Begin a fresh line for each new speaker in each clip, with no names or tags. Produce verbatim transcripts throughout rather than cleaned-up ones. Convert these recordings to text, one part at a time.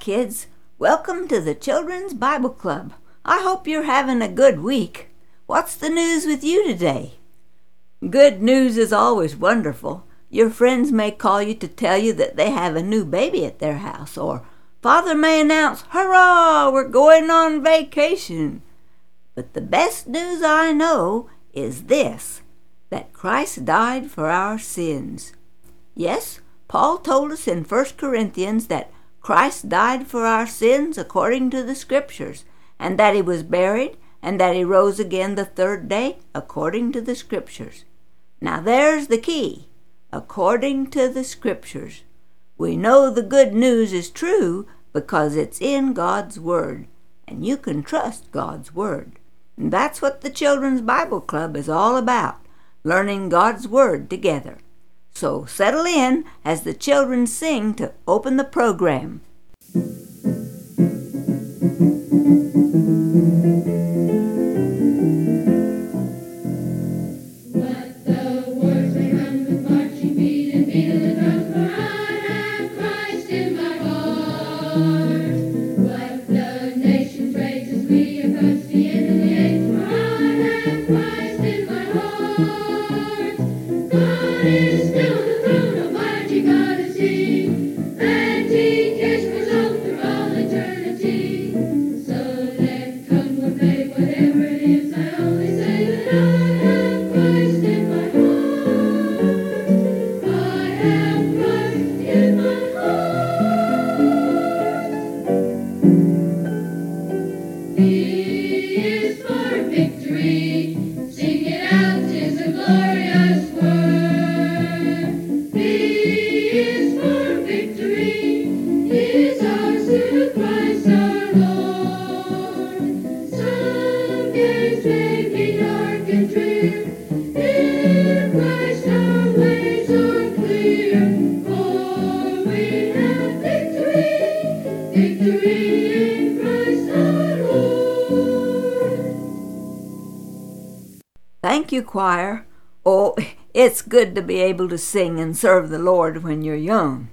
kids. Welcome to the Children's Bible Club. I hope you're having a good week. What's the news with you today? Good news is always wonderful. Your friends may call you to tell you that they have a new baby at their house, or Father may announce, "Hurrah, we're going on vacation." But the best news I know is this, that Christ died for our sins. Yes, Paul told us in First Corinthians that Christ died for our sins according to the Scriptures, and that he was buried, and that he rose again the third day according to the Scriptures. Now there's the key, according to the Scriptures. We know the good news is true because it's in God's Word, and you can trust God's Word. And that's what the Children's Bible Club is all about, learning God's Word together. So settle in as the children sing to open the program. Thank you, choir. Oh, it's good to be able to sing and serve the Lord when you're young.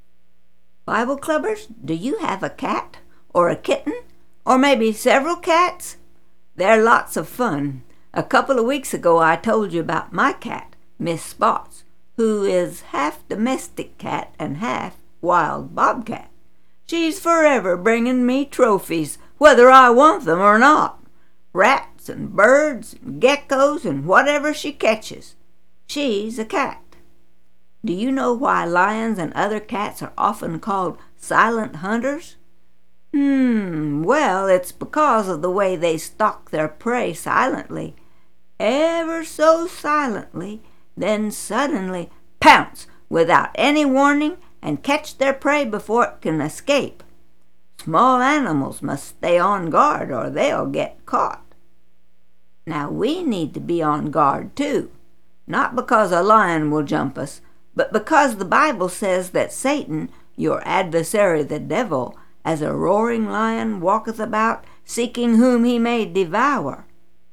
Bible clubbers, do you have a cat or a kitten or maybe several cats? They're lots of fun. A couple of weeks ago I told you about my cat, Miss Spots, who is half domestic cat and half wild bobcat. She's forever bringing me trophies, whether I want them or not. Rats and birds and geckos and whatever she catches. She's a cat. Do you know why lions and other cats are often called silent hunters? Hmm, well, it's because of the way they stalk their prey silently, ever so silently, then suddenly pounce without any warning and catch their prey before it can escape. Small animals must stay on guard or they'll get caught. Now we need to be on guard too, not because a lion will jump us, but because the Bible says that Satan, your adversary the devil, as a roaring lion walketh about, seeking whom he may devour.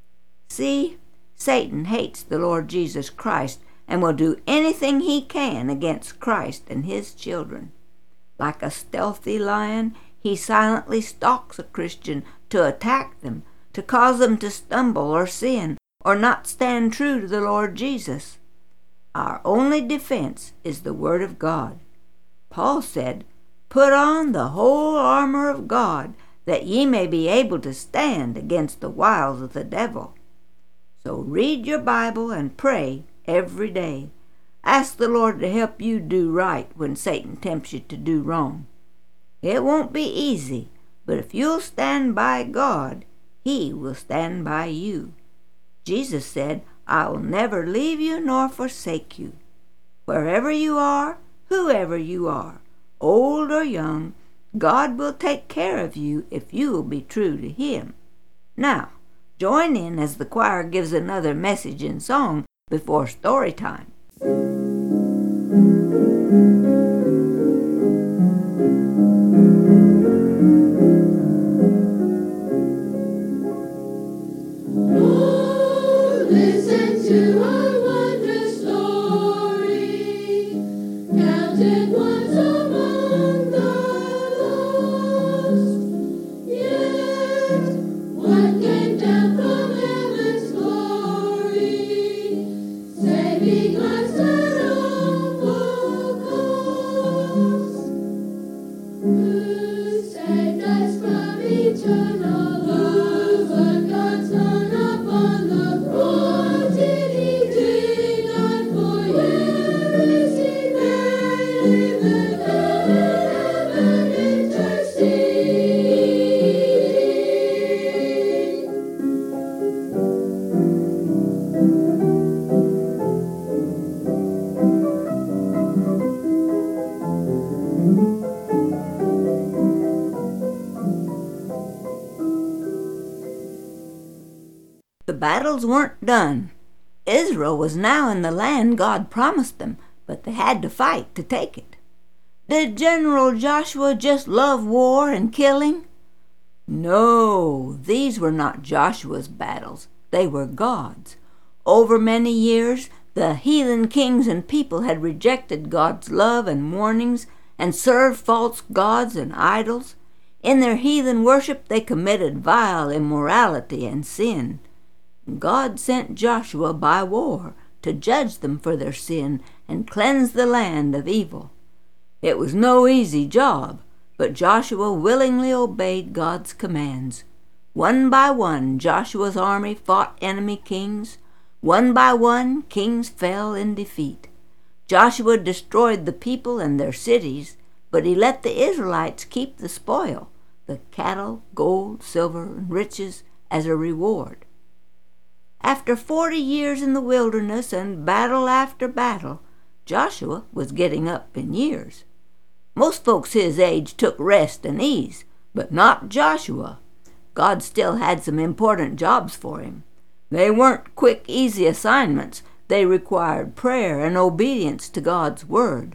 See, Satan hates the Lord Jesus Christ and will do anything he can against Christ and his children. Like a stealthy lion, he silently stalks a Christian to attack them, to cause them to stumble or sin, or not stand true to the Lord Jesus. Our only defense is the Word of God. Paul said, "Put on the whole armor of God, that ye may be able to stand against the wiles of the devil." So read your Bible and pray every day. Ask the Lord to help you do right when Satan tempts you to do wrong. It won't be easy, but if you'll stand by God, he will stand by you. Jesus said, "I will never leave you nor forsake you." Wherever you are, whoever you are, old or young, God will take care of you if you will be true to him. Now, join in as the choir gives another message in song before story time.
Counted once among the Lord.
battles weren't done. Israel was now in the land God promised them, but they had to fight to take it. Did General Joshua just love war and killing? No, these were not Joshua's battles. They were God's. Over many years, the heathen kings and people had rejected God's love and warnings and served false gods and idols. In their heathen worship, they committed vile immorality and sin. God sent Joshua by war to judge them for their sin and cleanse the land of evil. It was no easy job, but Joshua willingly obeyed God's commands. One by one, Joshua's army fought enemy kings. One by one, kings fell in defeat. Joshua destroyed the people and their cities, but he let the Israelites keep the spoil, the cattle, gold, silver, and riches, as a reward. After forty years in the wilderness and battle after battle, Joshua was getting up in years. Most folks his age took rest and ease, but not Joshua. God still had some important jobs for him. They weren't quick, easy assignments. They required prayer and obedience to God's word.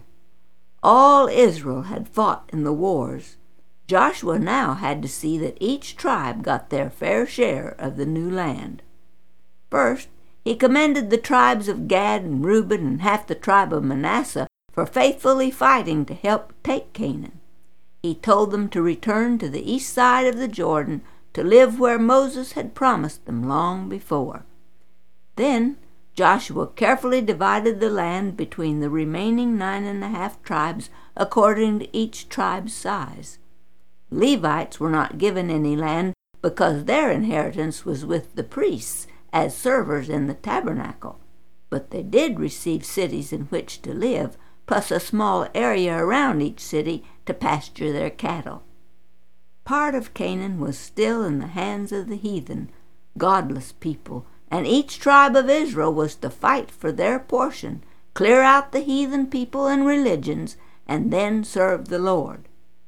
All Israel had fought in the wars. Joshua now had to see that each tribe got their fair share of the new land. First, he commended the tribes of Gad and Reuben and half the tribe of Manasseh for faithfully fighting to help take Canaan. He told them to return to the east side of the Jordan to live where Moses had promised them long before. Then Joshua carefully divided the land between the remaining nine and a half tribes according to each tribe's size. Levites were not given any land because their inheritance was with the priests as servers in the tabernacle, but they did receive cities in which to live, plus a small area around each city to pasture their cattle. Part of Canaan was still in the hands of the heathen, godless people, and each tribe of Israel was to fight for their portion, clear out the heathen people and religions, and then serve the Lord.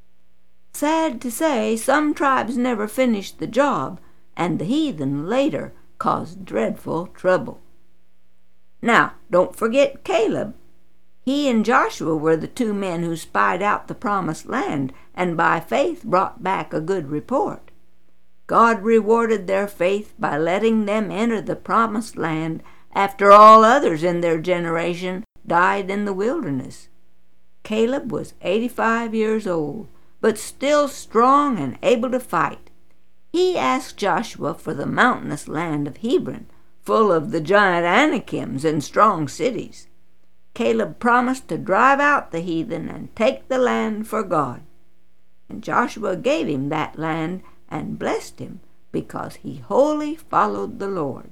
Sad to say, some tribes never finished the job, and the heathen later caused dreadful trouble. Now, don't forget Caleb. He and Joshua were the two men who spied out the promised land and by faith brought back a good report. God rewarded their faith by letting them enter the promised land after all others in their generation died in the wilderness. Caleb was eighty-five years old, but still strong and able to fight. He asked Joshua for the mountainous land of Hebron, full of the giant Anakims and strong cities. Caleb promised to drive out the heathen and take the land for God. And Joshua gave him that land and blessed him because he wholly followed the Lord.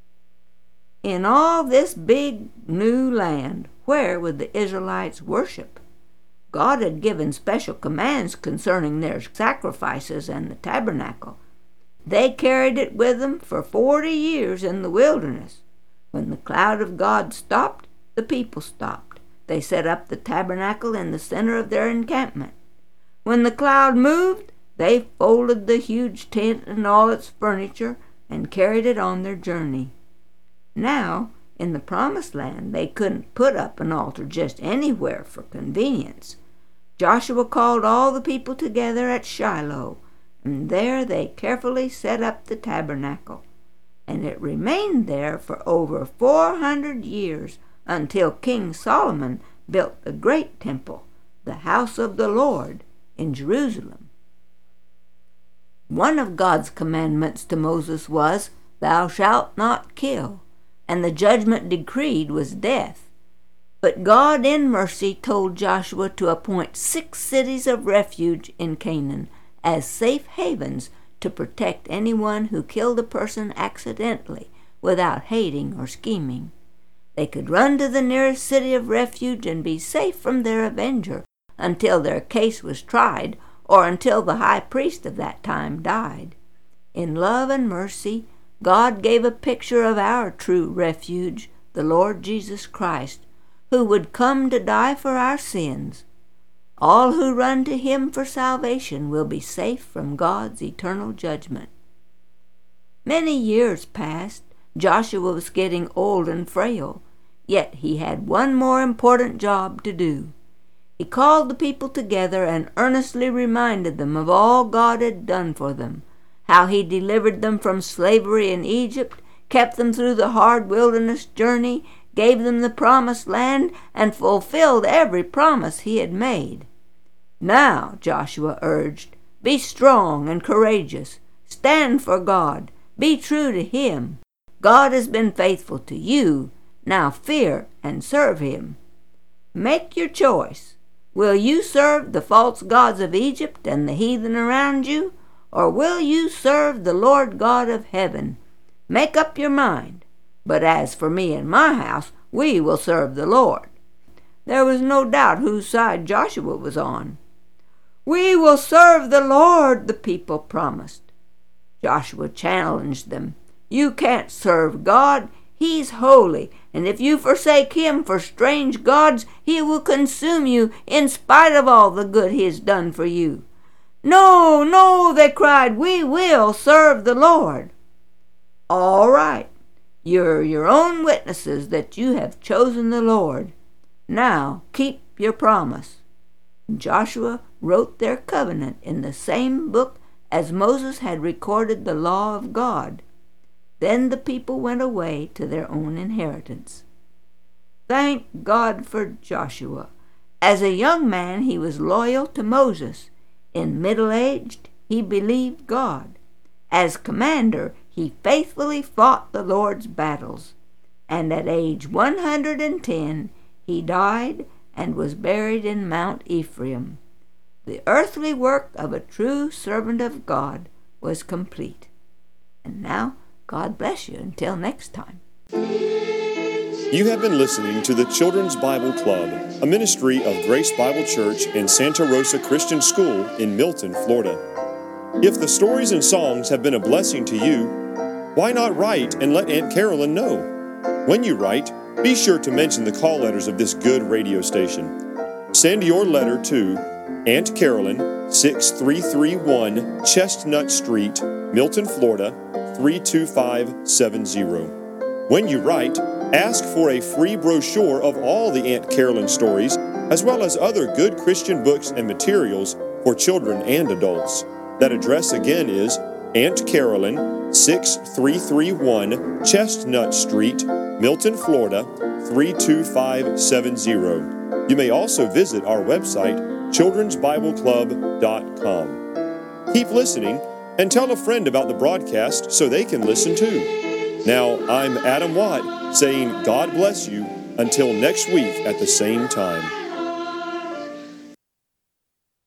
In all this big new land, where would the Israelites worship? God had given special commands concerning their sacrifices and the tabernacle. They carried it with them for forty years in the wilderness. When the cloud of God stopped, the people stopped. They set up the tabernacle in the center of their encampment. When the cloud moved, they folded the huge tent and all its furniture and carried it on their journey. Now, in the promised land, they couldn't put up an altar just anywhere for convenience. Joshua called all the people together at Shiloh, and there they carefully set up the tabernacle. And it remained there for over four hundred years until King Solomon built the great temple, the house of the Lord, in Jerusalem. One of God's commandments to Moses was, "Thou shalt not kill," and the judgment decreed was death. But God in mercy told Joshua to appoint six cities of refuge in Canaan as safe havens to protect anyone who killed a person accidentally without hating or scheming. They could run to the nearest city of refuge and be safe from their avenger until their case was tried or until the high priest of that time died. In love and mercy, God gave a picture of our true refuge, the Lord Jesus Christ, who would come to die for our sins. All who run to him for salvation will be safe from God's eternal judgment. Many years passed, Joshua was getting old and frail, yet he had one more important job to do. He called the people together and earnestly reminded them of all God had done for them, how he delivered them from slavery in Egypt, kept them through the hard wilderness journey, gave them the promised land, and fulfilled every promise he had made. Now, Joshua urged, be strong and courageous. Stand for God. Be true to him. God has been faithful to you. Now fear and serve him. Make your choice. Will you serve the false gods of Egypt and the heathen around you, or will you serve the Lord God of heaven? Make up your mind. But as for me and my house, we will serve the Lord. There was no doubt whose side Joshua was on. We will serve the Lord, the people promised. Joshua challenged them. You can't serve God. He's holy, and if you forsake him for strange gods, he will consume you in spite of all the good he has done for you. No, no, they cried, we will serve the Lord. All right, you're your own witnesses that you have chosen the Lord. Now keep your promise. Joshua wrote their covenant in the same book as Moses had recorded the law of God. Then the people went away to their own inheritance. Thank God for Joshua. As a young man, he was loyal to Moses. In middle-aged, he believed God. As commander, he faithfully fought the Lord's battles. And at age one hundred ten, he died and was buried in Mount Ephraim. The earthly work of a true servant of God was complete. And now, God bless you until next time.
You have been listening to the Children's Bible Club, a ministry of Grace Bible Church and Santa Rosa Christian School in Milton, Florida. If the stories and songs have been a blessing to you, why not write and let Aunt Carolyn know? When you write, be sure to mention the call letters of this good radio station. Send your letter to Aunt Carolyn, six three three one Chestnut Street, Milton, Florida, three two five seven zero. When you write, ask for a free brochure of all the Aunt Carolyn stories, as well as other good Christian books and materials for children and adults. That address again is Aunt Carolyn, six three three one Chestnut Street, Milton, Florida, three two five seven zero. You may also visit our website, children's bible club dot com. Keep listening and tell a friend about the broadcast so they can listen too. Now, I'm Adam Watt saying God bless you until next week at the same time.